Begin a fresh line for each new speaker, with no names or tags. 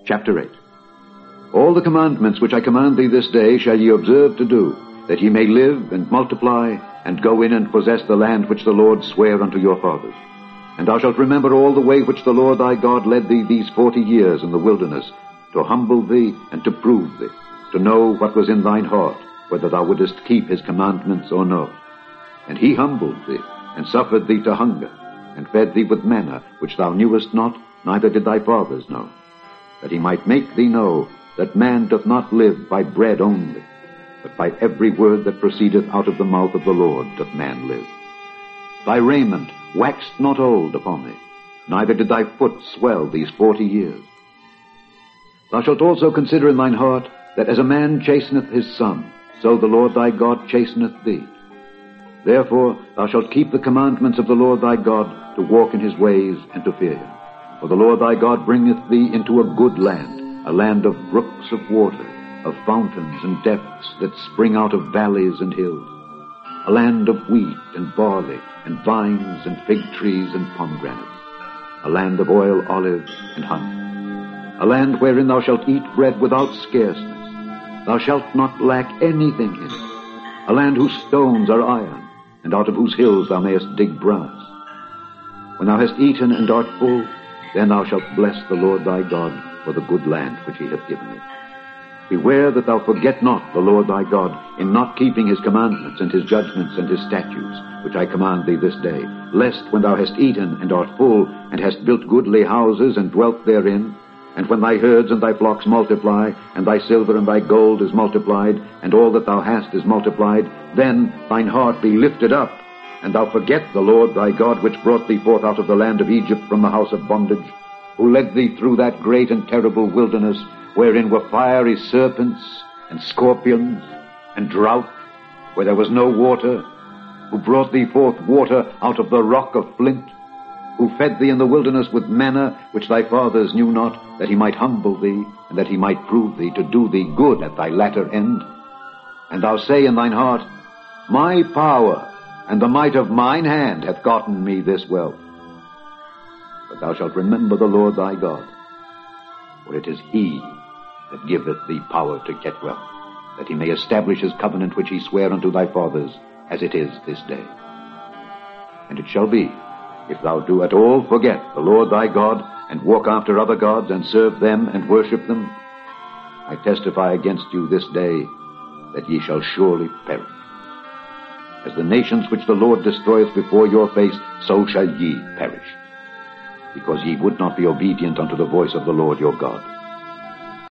Chapter 8. All the commandments which I command thee this day shall ye observe to do, that ye may live and multiply, and go in and possess the land which the Lord sware unto your fathers. And thou shalt remember all the way which the Lord thy God led thee these 40 years in the wilderness, to humble thee and to prove thee, to know what was in thine heart, whether thou wouldest keep his commandments or no. And he humbled thee, and suffered thee to hunger, and fed thee with manna, which thou knewest not, neither did thy fathers know, that he might make thee know that man doth not live by bread only, but by every word that proceedeth out of the mouth of the Lord doth man live. Thy raiment waxed not old upon thee, neither did thy foot swell these 40 years. Thou shalt also consider in thine heart that as a man chasteneth his son, so the Lord thy God chasteneth thee. Therefore thou shalt keep the commandments of the Lord thy God, to walk in his ways and to fear him. For the Lord thy God bringeth thee into a good land, a land of brooks of water, of fountains and depths that spring out of valleys and hills, a land of wheat and barley and vines and fig trees and pomegranates, a land of oil, olives, and honey, a land wherein thou shalt eat bread without scarceness. Thou shalt not lack anything in it, a land whose stones are iron, and out of whose hills thou mayest dig brass. When thou hast eaten and art full, then thou shalt bless the Lord thy God for the good land which he hath given thee. Beware that thou forget not the Lord thy God in not keeping his commandments and his judgments and his statutes, which I command thee this day, lest when thou hast eaten and art full, and hast built goodly houses and dwelt therein, and when thy herds and thy flocks multiply, and thy silver and thy gold is multiplied, and all that thou hast is multiplied, then thine heart be lifted up, and thou forget the Lord thy God, which brought thee forth out of the land of Egypt from the house of bondage, who led thee through that great and terrible wilderness, wherein were fiery serpents and scorpions and drought, where there was no water, who brought thee forth water out of the rock of flint, who fed thee in the wilderness with manna which thy fathers knew not, that he might humble thee, and that he might prove thee, to do thee good at thy latter end. And thou say in thine heart, My power and the might of mine hand hath gotten me this wealth. But thou shalt remember the Lord thy God, for it is he that giveth thee power to get wealth, that he may establish his covenant which he sware unto thy fathers, as it is this day. And it shall be, if thou do at all forget the Lord thy God, and walk after other gods, and serve them, and worship them, I testify against you this day, that ye shall surely perish. As the nations which the Lord destroyeth before your face, so shall ye perish, because ye would not be obedient unto the voice of the Lord your God.